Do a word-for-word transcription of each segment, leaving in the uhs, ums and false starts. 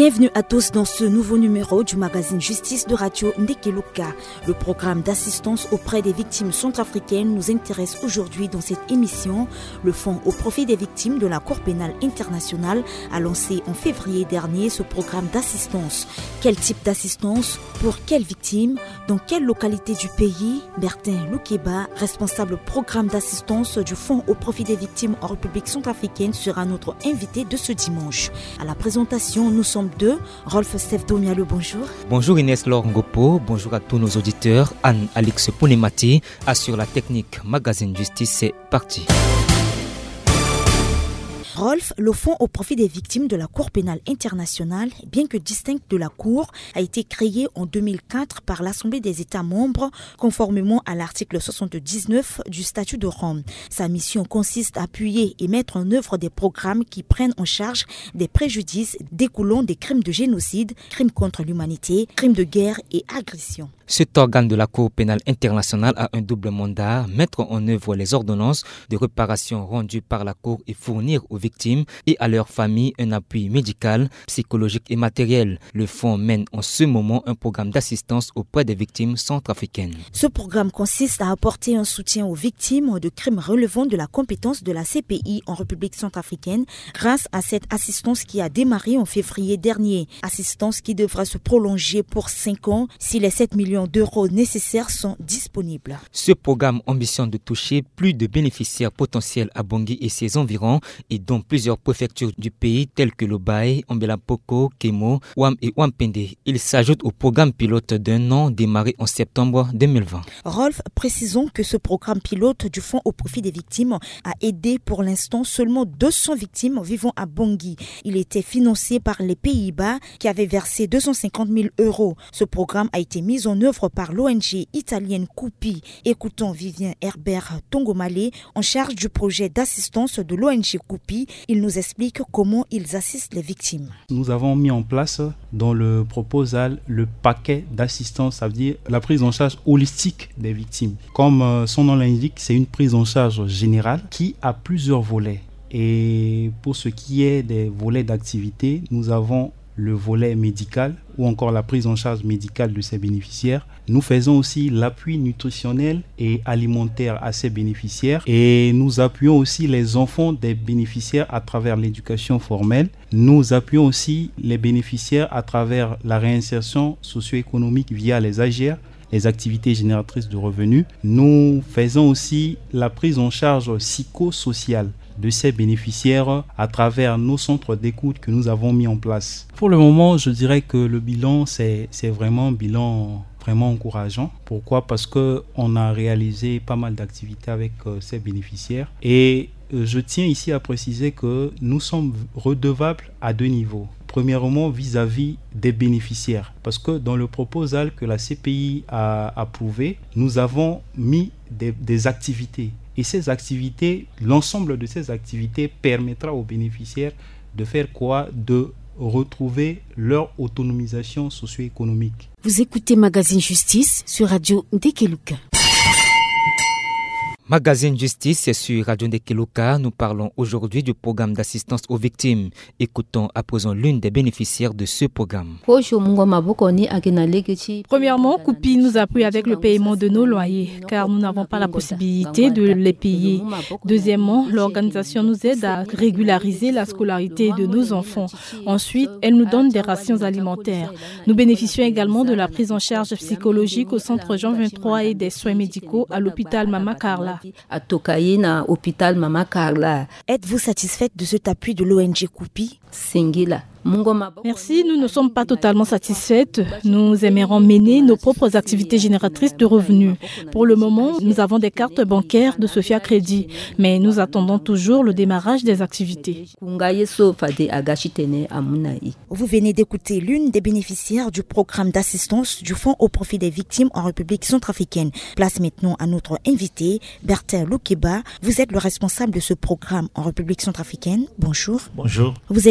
Bienvenue à tous dans ce nouveau numéro du magazine Justice de Radio Ndekeluka. Le programme d'assistance auprès des victimes centrafricaines nous intéresse aujourd'hui dans cette émission. Le Fonds au profit des victimes de la Cour pénale internationale a lancé en février dernier ce programme d'assistance. Quel type d'assistance? Pour quelles victimes? Dans quelle localité du pays? Bertin Loukeba, responsable programme d'assistance du Fonds au profit des victimes en République centrafricaine, sera notre invité de ce dimanche. À la présentation, nous sommes deux. Rolf Sefdomialo, bonjour. Bonjour Inès Laure Ngopo, bonjour à tous nos auditeurs. Anne-Alix Pounemati assure la technique. Magazine Justice, c'est parti. Rolf, le Fonds au profit des victimes de la Cour pénale internationale, bien que distinct de la Cour, a été créé en deux mille quatre par l'Assemblée des États membres, conformément à l'article soixante-dix-neuf du statut de Rome. Sa mission consiste à appuyer et mettre en œuvre des programmes qui prennent en charge des préjudices découlant des crimes de génocide, crimes contre l'humanité, crimes de guerre et agressions. Cet organe de la Cour pénale internationale a un double mandat, mettre en œuvre les ordonnances de réparation rendues par la Cour et fournir aux victimes et à leurs familles un appui médical, psychologique et matériel. Le Fonds mène en ce moment un programme d'assistance auprès des victimes centrafricaines. Ce programme consiste à apporter un soutien aux victimes de crimes relevant de la compétence de la C P I en République centrafricaine grâce à cette assistance qui a démarré en février dernier. Assistance qui devra se prolonger pour cinq ans si les sept millions d'euros nécessaires sont disponibles. Ce programme ambitionne de toucher plus de bénéficiaires potentiels à Bangui et ses environs et dont plusieurs préfectures du pays telles que Lobaye, Ambela-Poko, Kemo, Ouam et Ouampende. Il s'ajoute au programme pilote d'un an démarré en septembre deux mille vingt. Rolf, précisons que ce programme pilote du Fonds au profit des victimes a aidé pour l'instant seulement deux cents victimes vivant à Bangui. Il était financé par les Pays-Bas qui avaient versé deux cent cinquante mille euros. Ce programme a été mis en œuvre par l'O N G italienne Coupi. Écoutons Vivien Herbert Tongomale, en charge du projet d'assistance de l'O N G Coupi. Il nous explique comment ils assistent les victimes. Nous avons mis en place dans le proposal le paquet d'assistance, ça veut dire la prise en charge holistique des victimes. Comme son nom l'indique, c'est une prise en charge générale qui a plusieurs volets. Et pour ce qui est des volets d'activité, nous avons le volet médical ou encore la prise en charge médicale de ces bénéficiaires. Nous faisons aussi l'appui nutritionnel et alimentaire à ces bénéficiaires et nous appuyons aussi les enfants des bénéficiaires à travers l'éducation formelle. Nous appuyons aussi les bénéficiaires à travers la réinsertion socio-économique via les A G R, les activités génératrices de revenus. Nous faisons aussi la prise en charge psychosociale de ces bénéficiaires à travers nos centres d'écoute que nous avons mis en place. Pour le moment, je dirais que le bilan, c'est, c'est vraiment un bilan vraiment encourageant. Pourquoi? Parce qu'on a réalisé pas mal d'activités avec euh, ces bénéficiaires. Et euh, je tiens ici à préciser que nous sommes redevables à deux niveaux. Premièrement, vis-à-vis des bénéficiaires. Parce que dans le proposal que la C P I a approuvé, nous avons mis des, des activités. Et ces activités, l'ensemble de ces activités permettra aux bénéficiaires de faire quoi? De retrouver leur autonomisation socio-économique. Vous écoutez Magazine Justice sur Radio Ndekeluka. Magazine Justice, c'est sur Radio Ndekeluka. Nous parlons aujourd'hui du programme d'assistance aux victimes. Écoutons à présent l'une des bénéficiaires de ce programme. Premièrement, Coupi nous appuie avec le paiement de nos loyers, car nous n'avons pas la possibilité de les payer. Deuxièmement, l'organisation nous aide à régulariser la scolarité de nos enfants. Ensuite, elle nous donne des rations alimentaires. Nous bénéficions également de la prise en charge psychologique au centre Jean vingt-trois et des soins médicaux à l'hôpital Mama Carla. Êtes-vous satisfaite de cet appui de l'O N G Coupi? Merci, nous ne sommes pas totalement satisfaites. Nous aimerions mener nos propres activités génératrices de revenus. Pour le moment, nous avons des cartes bancaires de Sophia Crédit, mais nous attendons toujours le démarrage des activités. Vous venez d'écouter l'une des bénéficiaires du programme d'assistance du Fonds au profit des victimes en République centrafricaine. Place maintenant à notre invité, Bertin Loukeba. Vous êtes le responsable de ce programme en République centrafricaine. Bonjour. Bonjour. Vous êtes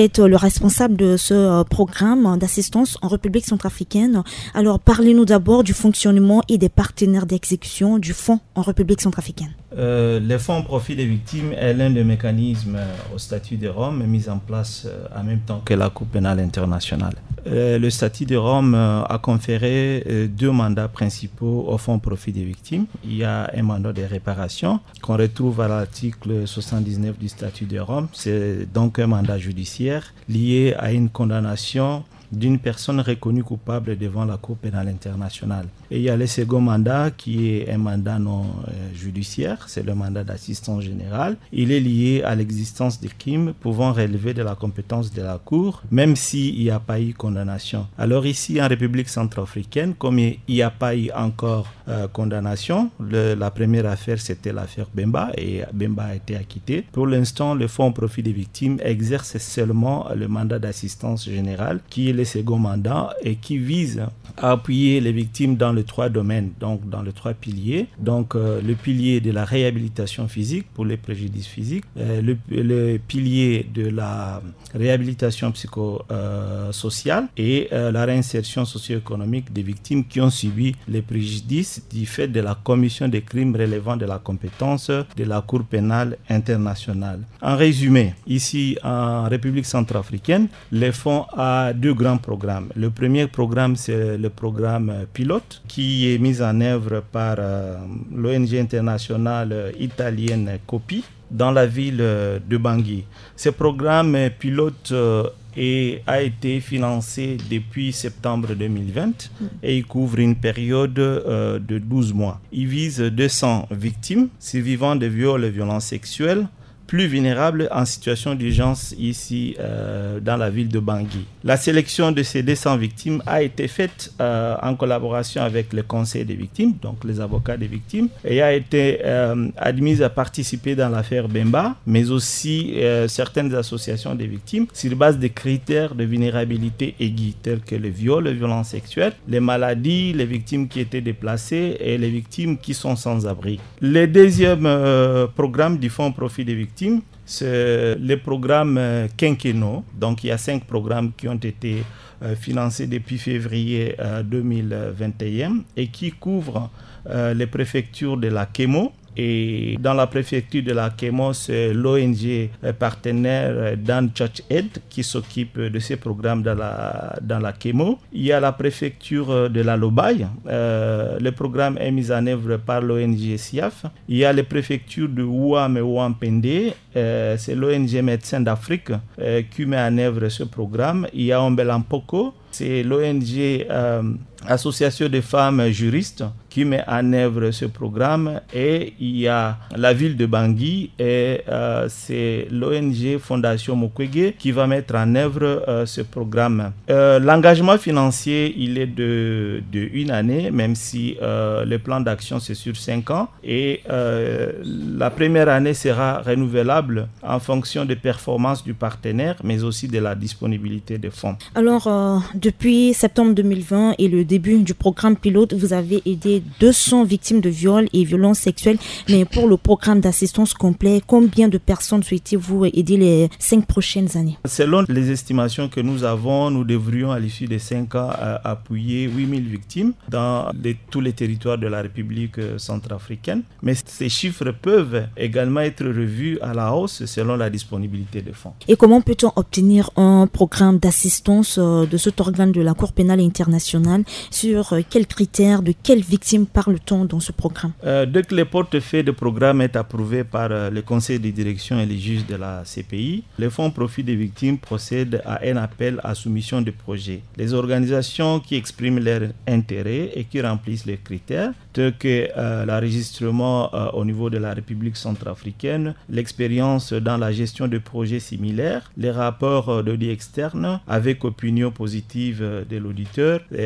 êtes le responsable de ce programme d'assistance en République centrafricaine. Alors, parlez-nous d'abord du fonctionnement et des partenaires d'exécution du fonds en République centrafricaine. Euh, le fonds au profit des victimes est l'un des mécanismes euh, au statut de Rome mis en place euh, en même temps que la Cour pénale internationale. Euh, le statut de Rome euh, a conféré euh, deux mandats principaux au fonds au profit des victimes. Il y a un mandat de réparation qu'on retrouve à l'article soixante-dix-neuf du statut de Rome. C'est donc un mandat judiciaire lié à une condamnation d'une personne reconnue coupable devant la Cour pénale internationale. Et il y a le second mandat qui est un mandat non euh, judiciaire, c'est le mandat d'assistance générale. Il est lié à l'existence des crimes pouvant relever de la compétence de la Cour, même s'il n'y a pas eu condamnation. Alors ici, en République centrafricaine, comme il n'y a pas eu encore euh, condamnation, le, la première affaire c'était l'affaire Bemba et Bemba a été acquitté. Pour l'instant, le Fonds au profit des victimes exerce seulement le mandat d'assistance générale qui est le second mandat et qui vise à appuyer les victimes dans les trois domaines, donc dans les trois piliers. Donc euh, le pilier de la réhabilitation physique pour les préjudices physiques, euh, le, le pilier de la réhabilitation psychosociale euh, et euh, la réinsertion socio-économique des victimes qui ont subi les préjudices du fait de la commission des crimes relevant de la compétence de la Cour pénale internationale. En résumé, ici en République centrafricaine, le fonds a deux grands programmes. Le premier programme, c'est le programme pilote qui est mis en œuvre par euh, l'O N G internationale italienne COPI dans la ville de Bangui. Ce programme pilote euh, et a été financé depuis septembre deux mille vingt et il couvre une période euh, de douze mois. Il vise deux cents victimes survivant de viols et violences sexuelles plus vulnérables en situation d'urgence ici euh, dans la ville de Bangui. La sélection de ces deux cents victimes a été faite euh, en collaboration avec le Conseil des victimes, donc les avocats des victimes, et a été euh, admise à participer dans l'affaire Bemba, mais aussi euh, certaines associations des victimes sur base des critères de vulnérabilité aiguë, tels que les viols, les violences sexuelles, les maladies, les victimes qui étaient déplacées et les victimes qui sont sans abri. Le deuxième euh, programme du Fonds au profit des victimes, c'est le programme quinquennaux. Donc il y a cinq programmes qui ont été euh, financés depuis février euh, deux mille vingt et un et qui couvrent euh, les préfectures de la Kémo. Et dans la préfecture de la Kémo, c'est l'O N G partenaire Dan Church Aid qui s'occupe de ces programmes dans la, dans la Kémo. Il y a la préfecture de la Lobaye. Euh, le programme est mis en œuvre par l'O N G S I A F. Il y a les préfectures de Ouam et Ouampende. Euh, c'est l'O N G Médecins d'Afrique euh, qui met en œuvre ce programme. Il y a Ombelampoko. C'est l'O N G euh, Association des femmes juristes qui met en œuvre ce programme et il y a la ville de Bangui et euh, c'est l'O N G Fondation Mukwege qui va mettre en œuvre euh, ce programme. Euh, l'engagement financier, il est de, de une année, même si euh, le plan d'action c'est sur cinq ans et euh, la première année sera renouvelable en fonction des performances du partenaire, mais aussi de la disponibilité des fonds. Alors, euh, depuis septembre deux mille vingt et le début du programme pilote, vous avez aidé deux cents victimes de viols et violences sexuelles. Mais pour le programme d'assistance complet, combien de personnes souhaitez-vous aider les cinq prochaines années? Selon les estimations que nous avons, nous devrions à l'issue des cinq ans appuyer huit mille victimes dans les, tous les territoires de la République centrafricaine. Mais ces chiffres peuvent également être revus à la hausse selon la disponibilité des fonds. Et comment peut-on obtenir un programme d'assistance de cet organe de la Cour pénale internationale? Sur quels critères, de quelles victimes parle-t-on dans ce programme? euh, Dès que le portefeuille de programme est approuvé par euh, le conseil de direction et les juges de la C P I, le Fonds profit des victimes procède à un appel à soumission de projets. Les organisations qui expriment leur intérêt et qui remplissent les critères, tels que euh, l'enregistrement euh, au niveau de la République centrafricaine, l'expérience dans la gestion de projets similaires, les rapports euh, d'audit externe avec opinion positive euh, de l'auditeur, euh, sont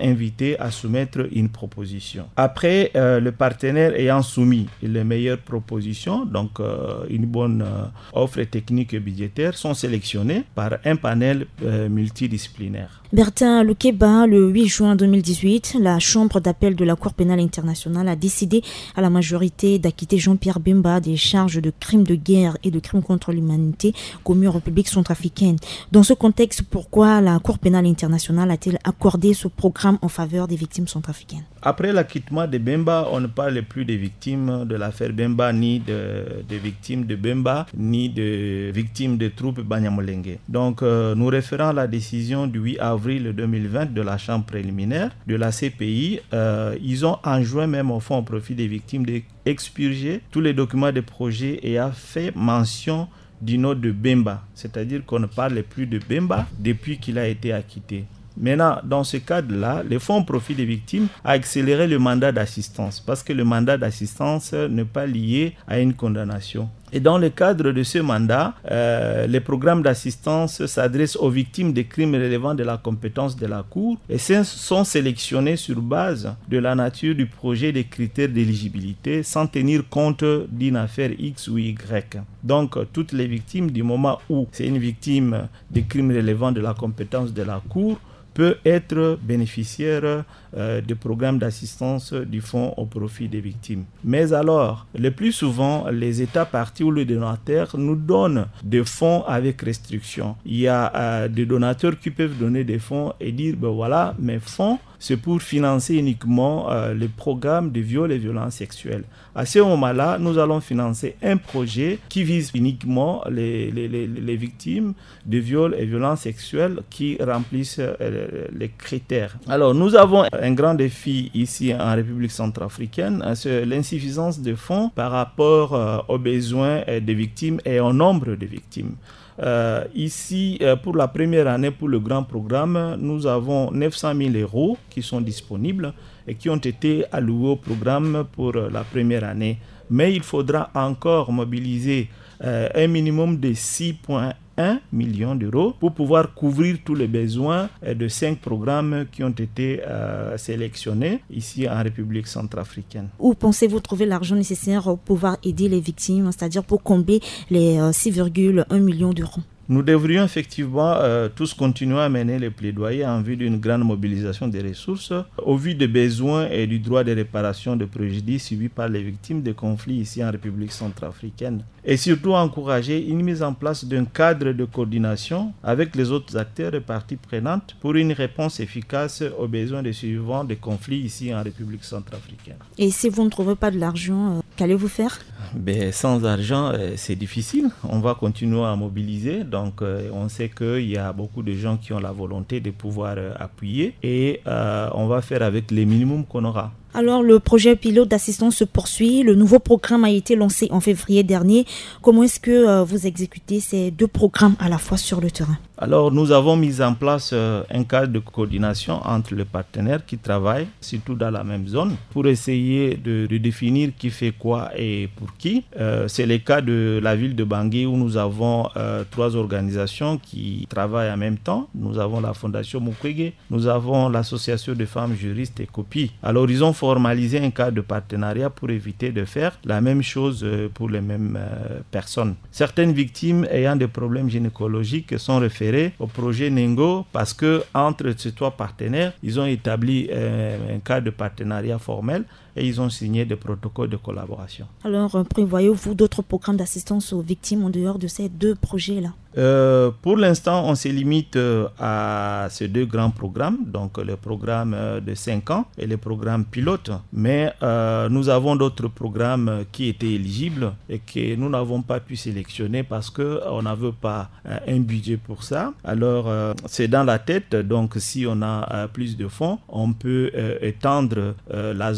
invité à soumettre une proposition. Après, euh, le partenaire ayant soumis les meilleures propositions, donc euh, une bonne euh, offre technique et budgétaire, sont sélectionnés par un panel euh, multidisciplinaire. Bertin Lukeba, le huit juin deux mille dix-huit, la Chambre d'appel de la Cour pénale internationale a décidé à la majorité d'acquitter Jean-Pierre Bemba des charges de crimes de guerre et de crimes contre l'humanité commis en République centrafricaine. Dans ce contexte, pourquoi la Cour pénale internationale a-t-elle accordé ce programme en faveur des victimes centrafricaines? Après l'acquittement de Bemba, on ne parle plus des victimes de l'affaire Bemba, ni de, de victimes de Bemba, ni de victimes de troupes Banyamulenge. Donc, euh, nous référons à la décision du huit avril deux mille vingt de la Chambre préliminaire de la C P I. Euh, ils ont enjoint même au fond au profit des victimes d'expurger tous les documents de projet et a fait mention du nom de Bemba. C'est-à-dire qu'on ne parle plus de Bemba depuis qu'il a été acquitté. Maintenant, dans ce cadre-là, le Fonds au profit des victimes a accéléré le mandat d'assistance parce que le mandat d'assistance n'est pas lié à une condamnation. Et dans le cadre de ce mandat, euh, les programmes d'assistance s'adressent aux victimes des crimes relevant de la compétence de la Cour et sont sélectionnés sur base de la nature du projet, des critères d'éligibilité sans tenir compte d'une affaire X ou Y. Donc, toutes les victimes, du moment où c'est une victime des crimes relevant de la compétence de la Cour, peut être bénéficiaire euh, de programmes d'assistance du Fonds au profit des victimes. Mais alors, le plus souvent, les États parties ou les donateurs nous donnent des fonds avec restriction. Il y a euh, des donateurs qui peuvent donner des fonds et dire, ben voilà, mes fonds, c'est pour financer uniquement euh, les programmes de viol et violences sexuelles. À ce moment-là, nous allons financer un projet qui vise uniquement les, les, les, les victimes de viols et violences sexuelles qui remplissent euh, les critères. Alors, nous avons un grand défi ici en République centrafricaine, c'est l'insuffisance de fonds par rapport euh, aux besoins des victimes et au nombre de victimes. Euh, ici, euh, pour la première année, pour le grand programme, nous avons neuf cent mille euros qui sont disponibles et qui ont été alloués au programme pour euh, la première année. Mais il faudra encore mobiliser euh, un minimum de six virgule un million d'euros pour pouvoir couvrir tous les besoins euh, de cinq programmes qui ont été euh, sélectionnés ici en République centrafricaine. Où pensez-vous trouver l'argent nécessaire pour pouvoir aider les victimes, c'est-à-dire pour combler les euh, six virgule un millions d'euros? Nous devrions effectivement euh, tous continuer à mener les plaidoyers en vue d'une grande mobilisation des ressources au vu des besoins et du droit de réparation de préjudices subis par les victimes de conflits ici en République centrafricaine. Et surtout encourager une mise en place d'un cadre de coordination avec les autres acteurs et parties prenantes pour une réponse efficace aux besoins des survivants des conflits ici en République centrafricaine. Et si vous ne trouvez pas de l'argent, euh, qu'allez-vous faire? Ben, sans argent, euh, c'est difficile. On va continuer à mobiliser. Donc, euh, on sait qu'il y a beaucoup de gens qui ont la volonté de pouvoir euh, appuyer et euh, on va faire avec les minimums qu'on aura. Alors, le projet pilote d'assistance se poursuit. Le nouveau programme a été lancé en février dernier. Comment est-ce que euh, vous exécutez ces deux programmes à la fois sur le terrain? Alors, nous avons mis en place euh, un cadre de coordination entre les partenaires qui travaillent, surtout dans la même zone, pour essayer de, de définir qui fait quoi et pour qui. Euh, c'est le cas de la ville de Bangui où nous avons euh, trois organisations qui travaillent en même temps. Nous avons la Fondation Mukwege, nous avons l'Association de femmes juristes et Copi. Alors, ils ont formalisé un cadre de partenariat pour éviter de faire la même chose euh, pour les mêmes euh, personnes. Certaines victimes ayant des problèmes gynécologiques sont référées au projet Nengo parce que entre ces trois partenaires, ils ont établi euh, un cadre de partenariat formel et ils ont signé des protocoles de collaboration. Alors, euh, prévoyez-vous d'autres programmes d'assistance aux victimes en dehors de ces deux projets-là? Euh, pour l'instant, on se limite euh, à ces deux grands programmes, donc le programme euh, de cinq ans et le programme pilote. Mais euh, nous avons d'autres programmes qui étaient éligibles et que nous n'avons pas pu sélectionner parce qu'on n'avait pas euh, un budget pour ça. Alors, euh, c'est dans la tête. Donc, si on a euh, plus de fonds, on peut euh, étendre euh, la zone d'intervention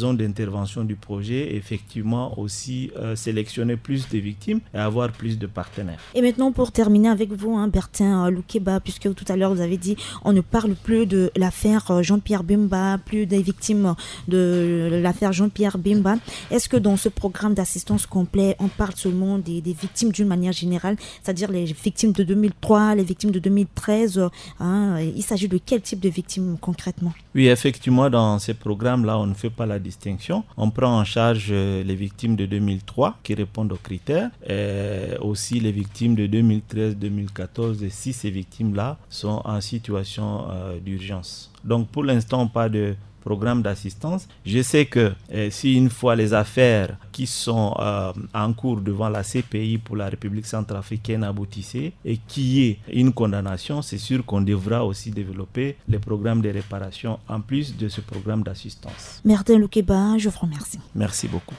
l'intervention du projet, effectivement aussi euh, sélectionner plus de victimes et avoir plus de partenaires. Et maintenant, pour terminer avec vous, hein, Bertin euh, Loukeba, puisque tout à l'heure vous avez dit on ne parle plus de l'affaire Jean-Pierre Bemba, plus des victimes de l'affaire Jean-Pierre Bemba. Est-ce que dans ce programme d'assistance complet, on parle seulement des, des victimes d'une manière générale, c'est-à-dire les victimes de deux mille trois, les victimes de deux mille treize, hein, il s'agit de quel type de victimes concrètement? Oui, effectivement, dans ces programmes-là, on ne fait pas la distinction. On prend en charge les victimes de deux mille trois qui répondent aux critères, et aussi les victimes de deux mille treize, deux mille quatorze, et si ces victimes-là sont en situation euh, d'urgence. Donc, pour l'instant, pas de programme d'assistance. Je sais que euh, si une fois les affaires qui sont euh, en cours devant la C P I pour la République centrafricaine aboutissaient et qu'il y ait une condamnation, c'est sûr qu'on devra aussi développer les programmes de réparation en plus de ce programme d'assistance. Bertin Loukeba, je vous remercie. Merci beaucoup.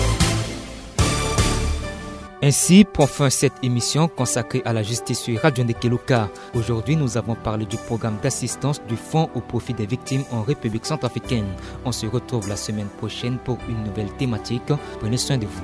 Ainsi prend fin cette émission consacrée à la justice sur Radio Ndekeluka. Aujourd'hui, nous avons parlé du programme d'assistance du Fonds au profit des victimes en République centrafricaine. On se retrouve la semaine prochaine pour une nouvelle thématique. Prenez soin de vous.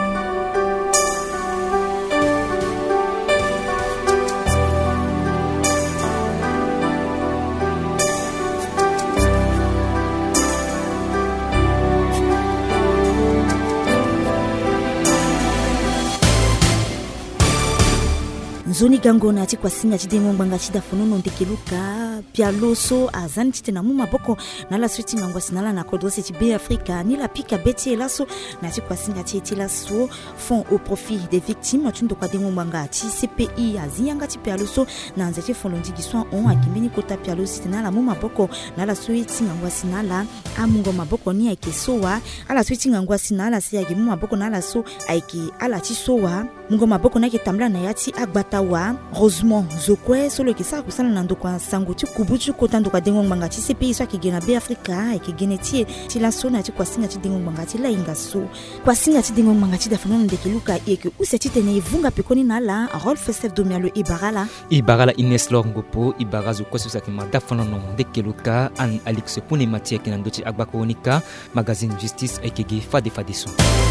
Zoni gangona ati kwa singa chidengo mbanga chida fonono Ndekeluka pialoso azani chitena mu maboko na la switi ngangwa sinala na kodose chibe Afrika ni la pika beti elaso na ati kwa singa chiti laso fond au profit des victimes tundo kwa dengo mbanga ati C P I azianga ti pialoso na nzete folondi giswa on akimeni kota pialoso tinala mu maboko na la switi ngangwa sinala amungo maboko ni aikesowa ala switi ngangwa sinala si yagi mu maboko na la so aiki ala chisowa mungo maboko na ketamla na yati agbata wa Rosemont Zokwe solo kisa kusala na ndokwa sanguti kubuchu kotando kwa dengo mbanga ti C P I so akigena be Afrika ekigenetie ti la so na ti kwa singa ti dengo mbanga ti la inga so kwa singa ti dengo mbanga ti dafano Ndekeluka eke useti tene ivunga pekoni na la Rolf Sef Domialo Ibarala Ibarala Ines Lorngopo Ibara Zokwe so sakima dafano Ndekeluka an Alix Pune Matia kinandoti agbakonika magazine Justice ekege fade fadeso.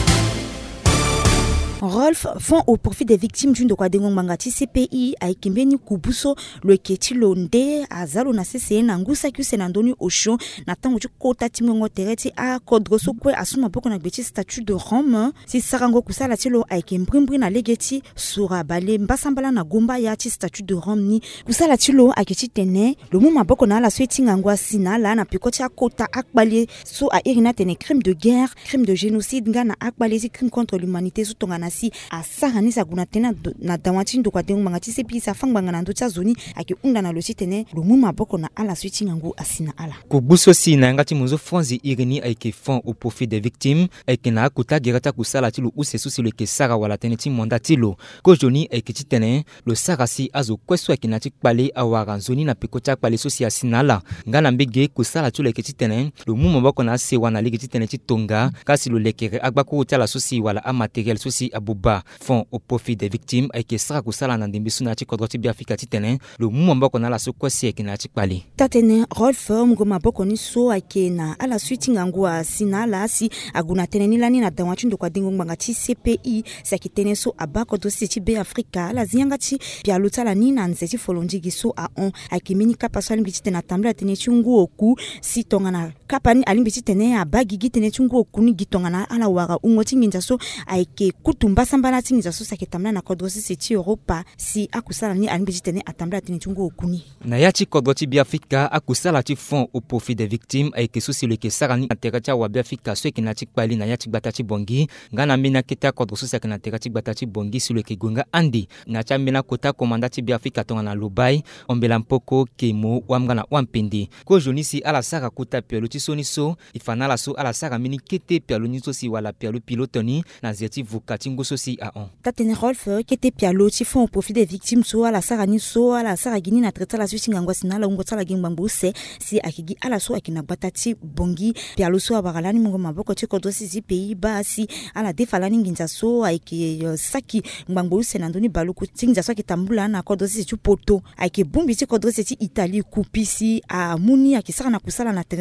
Rolf, Fonds au profit des victimes d'une de Dengo Mangati C P I, Aikembeni Kubuso, le Ketilonde, Azalo na C C N, Angusa Kusenandoni Osho, Natango Kota Timongo Tereti, A Kodroso Kwe, Asuma Boko na Beti statut de Rome, si Sarango Kusala Tilo, Aikembrimbri na Legeti, Sura Bale, Mbasambala na Gomba Yati statut de Rome ni, Kusala Tilo, Aketi Tene, le Mouma Boko na la Sweting Angwa Sinala, na Pikoti Kota Akbali, So a Irina Tene, crime de guerre, crime de génocide, Ngana Akbali, crime contre l'humanité, Soutongana. Si a sarani sa guna tena na dawati ndo kwa dengo mangati C P I sa fangbanga na ndo cha zoni aki unda na losi tene lo muma boko na ala switch ngangu asina ala kubuso si na ngati munzo fonzi irini aike fond au profit des victimes aike na kuta gerata kusala tilo usesu si le ke sara wala tene ti monda tilo ko joni aike ti tene lo sara si azo kweso aike na ti kpale awara zoni na pekota kpale so si asina ala ngana mbege kusala tilo aike ti tene lo muma boko na se wana lege ti tene ti tonga kasi lo lekere agbako tala so si wala a matériel so si Abuba Fonds au profit des victimes aike sara kusala na ndembe suna ti kodro ti bi Afrika ti tene lo muma boko na la so kwesi aike na ti kpale tatene Rolf mgoma boko ni so aike na ala switch ngangu asina la si aguna tene ni lani na dawati ndo kwa dengo mbanga ti C P I sa kitene so abako do ti bi Afrika la zianga ti bia lutala ni na nzeti folonji giso a on aike mini kapa so alimbi ti tene tambla tene ti ngu oku si tonga na kapa ni alimbi ti tene abagi gi tene ti ngu oku ni gitonga na ala wara ungo ti nginja so aike kutumba sambala ti nginja so sa ketamla na kodro si ti Europa si akusala ni alimbi ti tene atambla tene ti ngu oku ni na ya ti kodro ti bi Afrika akusala ti Fonds au profit des victimes aike so si le ke sarani na terra ti awa bi Afrika so ke na ti kpali na ya ti gbata ti bongi ngana mbena keta kodro so sa ke na terra ti gbata ti bongi si le ke gonga andi na ti mbena kota komanda ti bi Afrika tonga na Lubai ombela mpoko kemo wamga na wampende ko joni si ala sara kuta pialo ti soni so ifana la so ala sara mini kete pialo ni so si wala pialo pilotoni na zeti vukati ngo so si a on tatene Rolf kete pialo ti Fonds au profit des victimes so ala sara ni so ala sara gini na treta la switch ngangwa sinala ngo tsala gimbambo se si akigi ala so akina gbata ti bongi pialo so abagalani mungo maboko ti kodro si zi pays ba si ala defalani nginza so aike uh, saki ngbango se na ndoni baluku tinginza so akitambula na kodro si ti poto aike bumbi ti kodro si ti Italie kupisi a muni akisara na kusala na treta la switch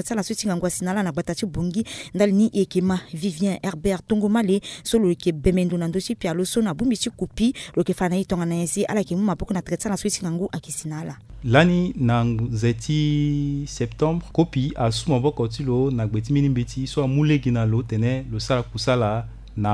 tingangwa sinala na batati bungi ndali ni ekema Vivien Herbert Tongomale solo ke bemendo na ndochi pia loso na bumbi chi kupi lo ke fana itonga na yesi ala ke mu mapoko na tretsa na switi ngangu akisinala lani na zeti septembre kopi asuma boko tilo na gbeti mini beti so amule gina lo tene lo sala kusala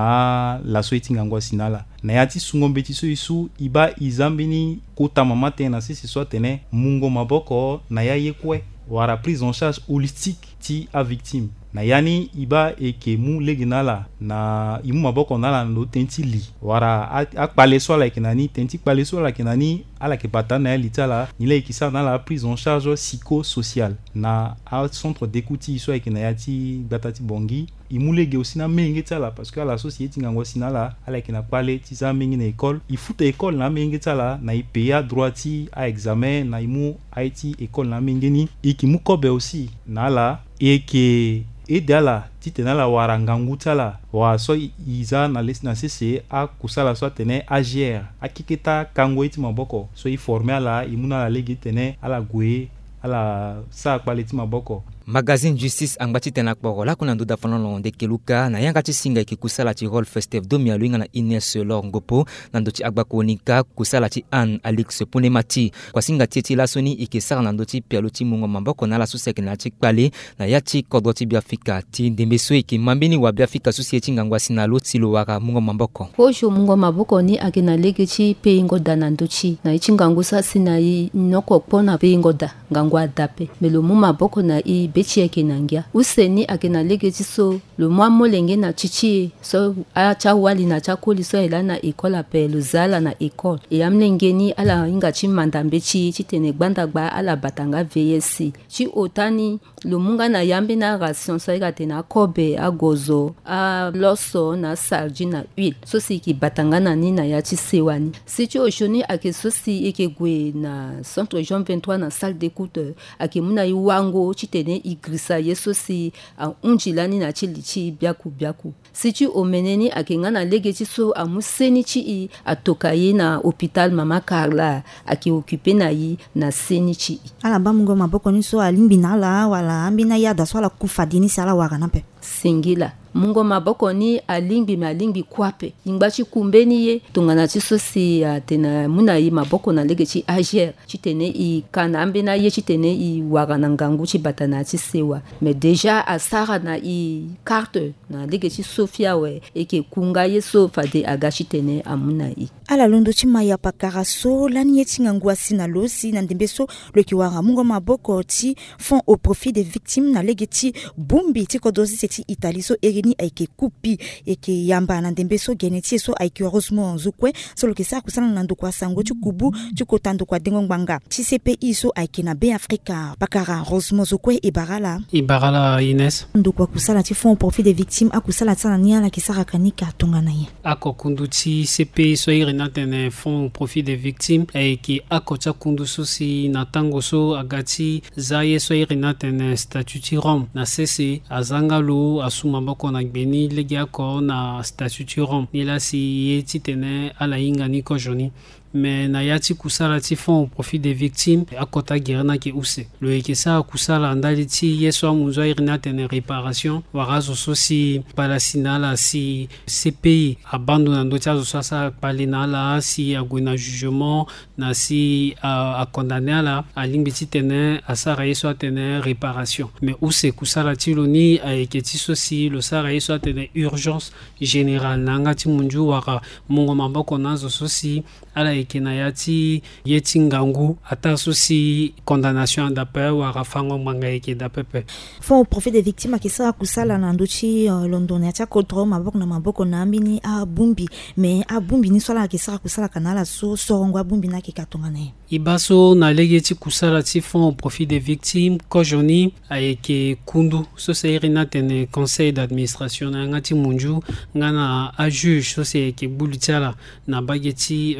na la switi ngangwa sinala na yati sungo beti so isu iba izambini kota mama tena sisi so tene mungo maboko na ya yekwe wara prise en charge holistique ti a victime na yani iba eke mu leginala na imu maboko nala no tenti li wara akpale so la kinani tenti kpale so la kinani ala ke patana litala nile ikisa na la prise en charge psychosociale na a centre d'écoute so ekinayati batati bongi imulege aussi na menge tala parce que la société ngangwa sinala ala kina kpale ti za mingi na école il faut école na menge tala na ipeya droiti a examen na imu haiti école na mingeni ikimu kobe aussi na la eke edala titena la warangangu tala wa so iza na les na cc a kusala so tene agir akiketa kango iti maboko so i former ala imuna la legi tene ala gwe ala sa quality maboko Magazine Justice angbati tena kporo la kuna nduda falon de keluka na yanga ti singa ki kusala ti role festive do mi aluinga na Ines Lor Ngopo na ndoti agbakonika kusala ti Anne Alix Ponemati kwa singa ti ti la soni ikesara na ndoti pialo ti mungo maboko na la suseke na ti kpale na yati kodoti biafika ti ndembeso iki mambini wa biafika society ngangwa sinalo ti lo waka mungo maboko hojo mungo maboko ni akina lege ti peingo da na ndoti na ichi ngangu sa sina i noko pona peingo da ngangwa dape melo mu maboko na i beti ekenangia useni akina lege ti so le mwa molenge na chichi so a cha wali na cha koli so ela na école appel zala na école e amlengeni ala inga chi mandambe chi chi tene gbanda gba ala batanga V S C chi otani le munga na yambe na ration so ega tena kobe agozo a loso na salji na huile so si ki batanga na ni na ya chi sewani situation ni ake so si eke gwe na centre Jean vingt-trois na salle d'écoute ake muna iwango chi tene igrisa yeso si a unjilani na chili chi biaku biaku si tu omeneni akenga na lege chi so amuseni chi i atoka ye na hôpital mama Carla aki occupé na yi na seni chi ala bamungo maboko ni so alimbi na la wala ambina ya da so la kufadini sala waka na pe singila mungo maboko ni alingbi ma alingbi kwape ingbachi kumbeni ye tongana ti so si uh, tena muna yi maboko na lege chi agir chi tene i kana ambena ye chi tene i waka na ngangu chi batana ti sewa mais déjà asara na i carte na lege chi Sofia we eke kunga ye so fade agachi tene amuna i ala londo chi maya pakara so lani yeti ngangwa sinalo si na ndembeso le kiwanga mungo maboko ti fond au profit des victimes na lege ti bumbi ti kodozi seti Italie so ni aike kupi eke yamba na ndembeso geneti so aike Rosmo Nzukwe so lo kesa kusana na ndokwa sango chukubu chukotando kwa dengo ngbanga chi C P I so aike na be Africa pakara Rosmo Nzukwe ibarala ibarala Ines ndokwa kusala ti fond profit des victimes akusala tsana niala kisara kanika tongana ye ako kunduti C P I so irina tene fond profit des victimes aike akocha kundu so si na tango so agati zaye so irina tene statut Rome na C C azangalo asuma boko na gbeni legi ako na statut Rome nila si yeti tene ala inga ni kojoni mais na yati kusala ti fond au profit des victimes akota girna ki use lo ekesa kusala ndali ti yeso amunzo irina tene réparation warazo so si palasinala si C P I abandona ndo tia so sa palinala si aguna jugement na si a, a condamné ala alimbi ti tene asara yeso tene réparation mais use kusala ti loni a eketi so si lo sara yeso tene urgence générale nanga ti munju waka mungo maboko nazo so si ala ekena yati yeti ngangu ata so si condamnation d'appel wa rafango manga eke d'apepe fond au profit des victimes akisa kusala na ndochi uh, London ya kodro maboko na maboko na ambini a bumbi mais a bumbi ni sola akisa kusala kanala so sorongo bumbi na ke katonga na ibaso na legeti kusala ti fond au profit des victimes kojoni ayeke kundu so se irina tene conseil d'administration na ngati munju ngana a juge so se ke bulitiala na bageti uh,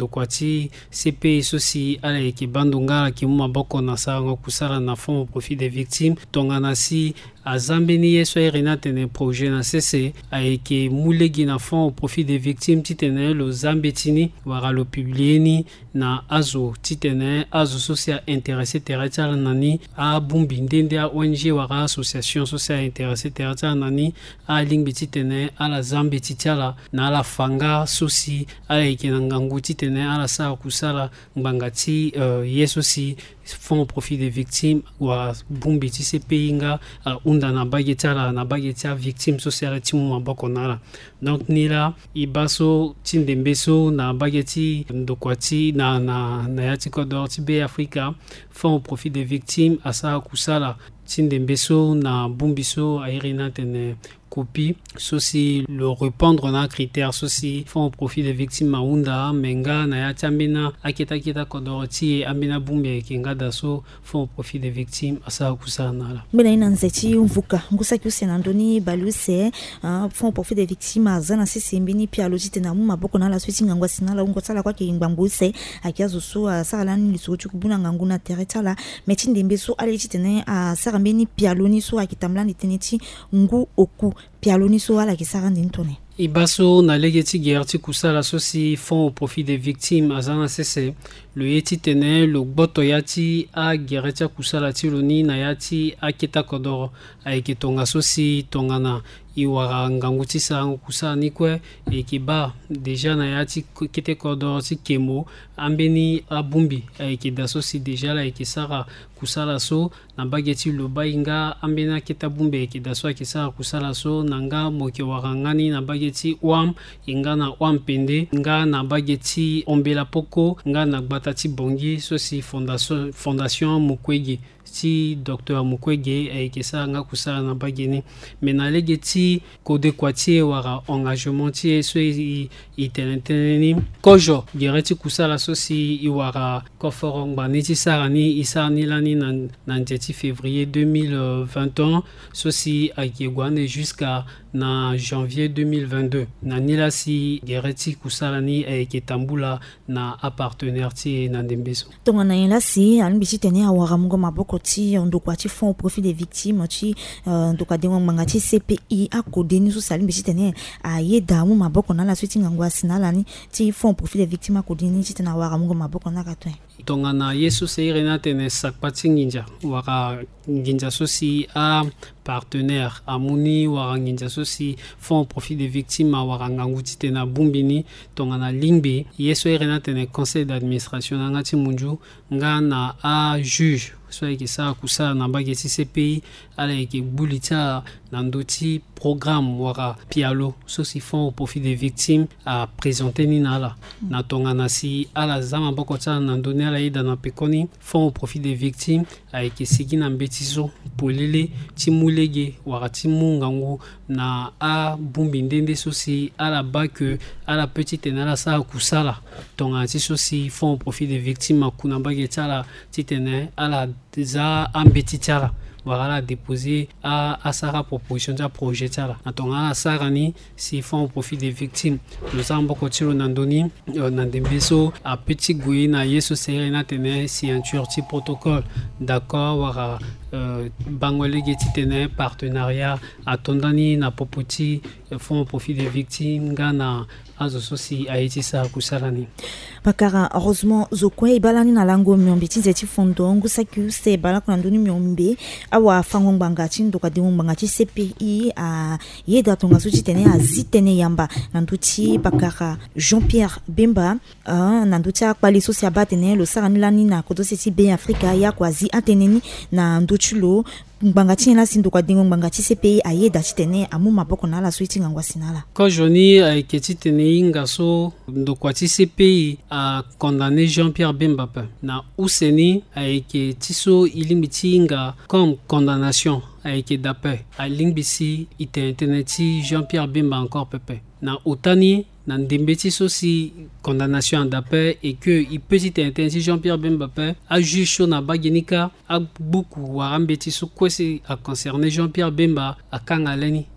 ndokwati C P I sosi ala eke bandunga ki mumaboko na sanga kusala na fond au profit des victimes tongana si azambeni yeso irina tene projet na C C aeke mulegi na fond au profit des victimes titene lo zambetini wara lo publieni na azo titene azo socia intéressé terretal nani a bumbi ndende a O N G wara association socia intéressé terretal nani a lingbi titene ala zambeti tiala na ala fanga sosi ala eke na ngangu titene ala sa kusala mbangati uh, yeso si fond au profit des victimes wa bumbi ti C P I nga unda na bagetala na bagetia victime sociale ti mu maboko nala donc ni la ibaso tindembeso na bageti ndokwati na na na yati kodor ti be Africa fond au profit des victimes asa kusala tindembeso na bumbiso airina tene copie sosi le répondre na critères sosi font au profit des victimes maunda menga na ya tambina aketa kita kodoroti ambina bumbe kinga daso font au profit des victimes asa kusana la mbena ina nzeti mvuka ngusa kyusena ndoni baluse font au profit des victimes azana sisimbini pia logite na mu maboko na la switi ngangwa sinala ungo tsala kwa kingbambuse akiazo so asala ni lisuchu kubuna nganguna teretala metinde mbeso alejitene a sarambeni pia loni so akitamlani teneti ngu oku pialoni so ala kisarandi ntone ibaso na legeti gerti kusala sosi fond au profit des victimes azana cc le yeti tene le boto yati a gerti kusala ti loni na yati aketa kodoro aike tonga sosi tongana iwara nganguti sa kusala ni kwe ekiba deja na yati kete kodoro ti kemo ambeni abumbi aike dasosi deja la eke sara kusala so na bageti lo bainga ambena keta bumbe eke daso ake sara kusala so nanga moke warangani na bageti wam inga na wam pende nga na bageti ombela poko nga na batati bongi sosi fondation fondation Mukwege ti docteur Mukwege aike sara nga kusala na bageni mena legeti kode kwatie wara engagement ti so i itenenteneni kojo gereti kusala sosi iwara koforong baniti sara ni isa ni lani na na février deux mille vingt et un sosi aike gwane jusqu'à na janvier deux mille vingt-deux na nila si gereti kusala ni aike tambula na appartenir ti na ndembeso tonga na ila si anbisi tene awara mungo maboko ti ndokwa ti fond au profit des victimes ti ndoka dengo mangati C P I akodeni so salim bisi tene ayeda mu maboko na la switi ngangwa sinala ni ti fond au profit des victimes akodeni ti tena awara mungo maboko na katwe tonga na yesu seirena tene sakpati nginja wara nginja sosi a partenaire amuni wara nginja sosi fond au profit des victimes wara nganguti tena bumbini tonga na lingbe yesu seirena tene conseil d'administration ngati munju ngana a juge soit que ça kusa na bageti C P I ala eke bulita na ndoti programme wara pialo sosi fond au profit des victimes a présenter ni nala na tonga na si ala zama boko tsa na ndoni ala ida na pekoni fond au profit des victimes a eke sigi na mbetiso polele timulege wara timungangu na a bumbi ndende sosi ala ba que ala petite nala sa kusala tonga ti sosi fond au profit des victimes akuna bageti ala titene ala za ambeti tiala voilà déposer à à sa proposition de projet tiala atonga à sarani si font au profit des victimes nous avons beaucoup tiro nandoni nandembeso a petit goué na yeso serena tene signature ti protocole d'accord wara Euh, bangole geti tene partenariat atondani na popoti fond au profit des victimes ngana azo sosi aiti sa kusalani bakara heureusement zokwe balani na lango myombe tinzeti fondo ngusa kyuse bala kuna ndoni myombe awa fango mbanga tindoka de mbanga ti C P I a yeda tonga suti tene azitene yamba nanduti bakara Jean-Pierre Bemba uh, nanduti akpali sosi abatene lo sarani lani na kodosi ti be Africa ya kwazi ateneni na nduchulo mbangati na sindoka dingo mbangati C P I ayeda titene amu maboko na la switi ngangwa sinala ko joni aiketi tene ingaso ndokwati C P I a condamné Jean-Pierre Bemba na useni aike tiso ilimiti inga comme condamnation aike d'appel a lingbisi ite interneti Jean-Pierre Bemba encore pepe na otani na ndembeti sosi condamnation d'appel et que il petit interdit Jean-Pierre Bemba a jugé na bagenika a beaucoup warambeti so kwesi a concerné Jean-Pierre Bemba a kangaleni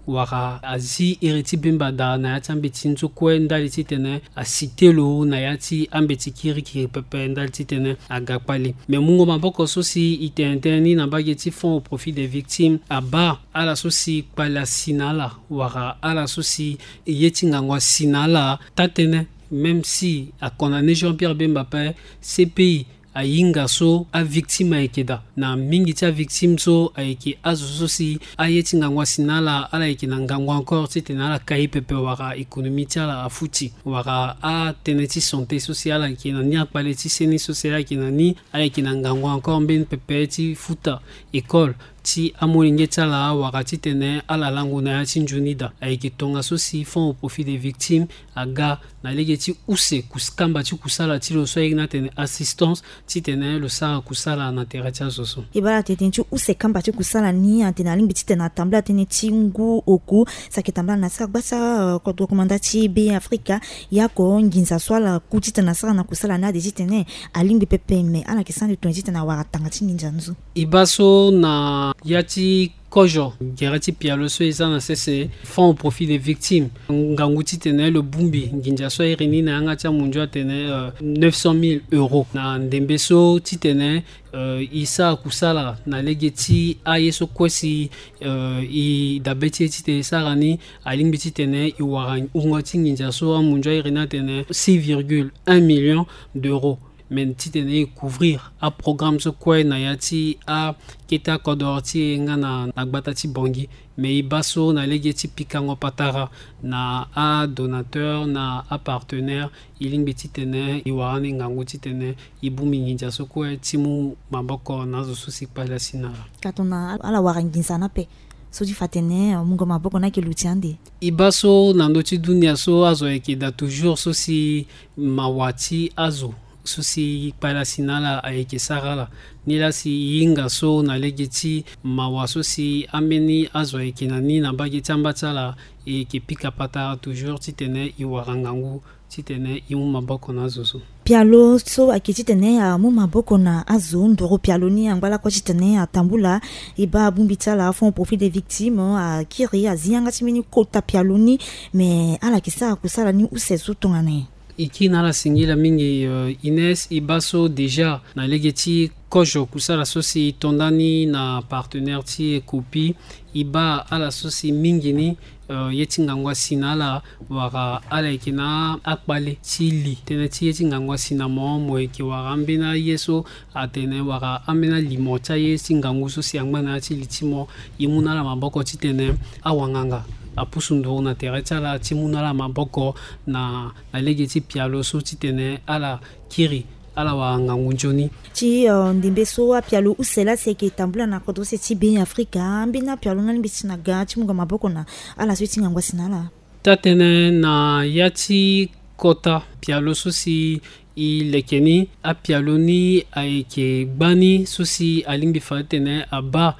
wara azi iriti bimba da na yati ambeti nzo kwe ndali titene a sitelo na yati ambeti kiri kiri pepe ndali titene a gakpali. Mais mungo maboko sosi ite interni na bageti fond au profit des victimes aba ala sosi pala sinala wara ala sosi yeti ngangwa sinala tatene. Même si a condamné Jean-Pierre Bemba C P I a yinga so a victime a ekeda na mingi tia victime so a eki azo so si a yeti ngangwa sinala ala eki na ngangwa encore tite na la kai pepe wara économie tia la afuti wara a teneti santé sociale eki na ni akpaleti seni sociale eki na ni ala eki na ngangwa encore mben pepe ti futa école ti amolinge tala wakati tene ala lango na yati njunida aiki tonga so si fond au profit des victimes aga na legeti use kuskamba ti kusala ti lo so na tene assistance ti tene lo sa kusala na teratia soso ibara tete ti use kamba ti kusala ni antena limbi ti tene tambla tene ti ngu oku sakitambla na sa gbasa ko dokumenta ti be Afrika yako nginza swala kuti tene sa na kusala na de ti tene alimbi pepe me ala kisandi tonji tene wara tanga ti nginza nzu ibaso na yati kojo gerati pialo so eza na sese fond au profit des victimes nganguti tene le bumbi nginja so irini na anga tia munjwa tene uh, neuf cent mille euros na ndembe so ti tene uh, isa kusala na legeti ayeso kwesi uh, i dabeti ti te sarani alimbi ti tene i wara ungoti nginja so munjwa irina tene six virgule un million d'euros. Men ti tene couvrir a programme so kwe na yati a kita kodorti nga na nagbata ti bongi mais ibaso na legeti pikango patara na a donateur na a partenaire ilimbi ti tene iwarani ngangu ti tene ibumi nginja so kwe timu maboko nazo susi pala sinala katona ala waranginsa na pe so di fatene mungo maboko na ke lutiande ibaso na ndoti dunia so azo ekida toujours so si mawati azo susi pala sinala ayeke sarala nila si yinga so na legeti mawa so si ameni azo ayeke na ni na bageti ambatala e ke pika pata toujours titene iwarangangu titene imu maboko na zoso pialo so akiti tene a mu maboko na azo ndoro pialo ni angala ko titene a tambula iba bumbitala fond profit des victimes a kiri azianga timini kota pialo ni mais ala kisa kusala ni useso tongane iki na la singila mingi uh, Ines ibaso deja na legeti kojo kusala sosi tondani na partenaire ti kopi iba ala sosi mingi ni uh, yeti ngangwa sinala wara ala ikina akpale ti li tene ti yeti ngangwa sinamo mo eki wara mbena yeso atene wara amena limo ta yeti ngangu sosi angmana ti li timo imuna la maboko ti tene awanganga apusundo na tereta la timuna la maboko na na legeti pialo so titene ala kiri ala wa ngangunjoni ti uh, ndimbe so pialo usela seke tambula na kodo se ti be Afrika mbina pialo na limbiti na ga ti munga maboko na ala so tinga ngwasinala tatene na yati kota pialo so si i lekeni a pialoni aeke gbani sosi alimbi fatene aba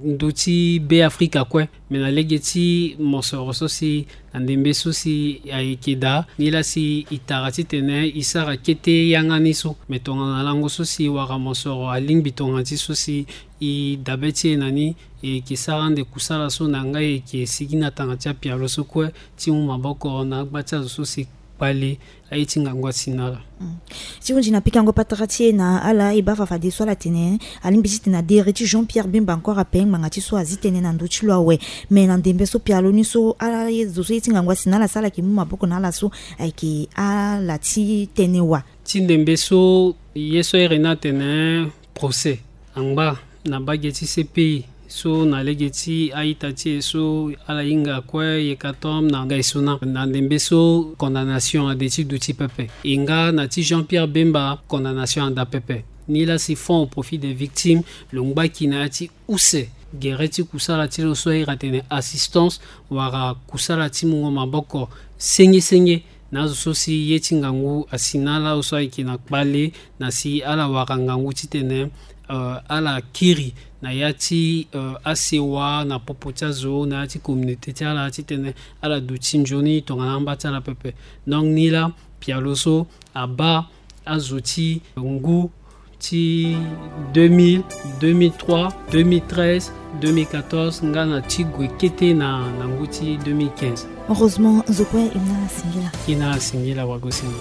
ndoti be Afrika kwe mena legeti mosoro sosi andembe sosi aeke da nila si itarati tene isara kete yangani so metonga na lango sosi wara mosoro alimbi tongati sosi i dabeti nani e kisara nde kusala so nanga e ke sigina tangati pialo so kwe ti mu maboko na gbacha sosi pali aiti ngangwa sinala mm. Si unji na pikango patarati na ala iba fa fa de so la tene alimbisi tena dereti Jean-Pierre Bemba encore a peng mangati so azitene na ndochi lo we mais na ndembe so pialoni so ala yezo so iti ngangwa sinala sala ki mu maboko na ala so aiki ala ti tenewa ti ndembe so yeso erena tene procès angba na bageti C P I so na legeti aitati so ala inga kwe yekatom na gaisuna na ndembe so condamnation a deti duti pepe inga na ti Jean-Pierre Bemba condamnation da pepe nila si fond au profit des victimes longba kina ti use gereti kusala ti lo so iratene assistance wara kusala ti mungo maboko sengi sengi nazo so si yeti ngangu asinala so ikina kbale na si ala wara ngangu ti tene uh, ala kiri na yati uh, asewa na popotia zo na yati communauté ti ala ti tene ala duti njoni tongana amba ti ala pepe donc ni la pialo so aba azo ti ngu ti deux mille, deux mille trois, deux mille treize, deux mille quatorze nga na ti gwe kete na na nguti deux mille quinze. Heureusement Zokwe ina singila. Ina singila wagosini.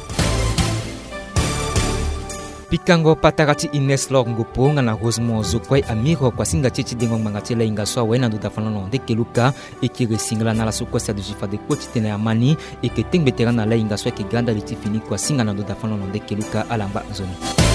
Pikango patarati Ines Lorngopo nga na Rosemont Zokwe amiro kwa singa chichi dingo mangatela inga swa wena ndo dafalano de keluka ekire singla na la sokosa de jifa de quotidien ya mani et que teng veterana la inga swa ke ganda litifini kwa singa na ndo dafalano de keluka alamba zoni.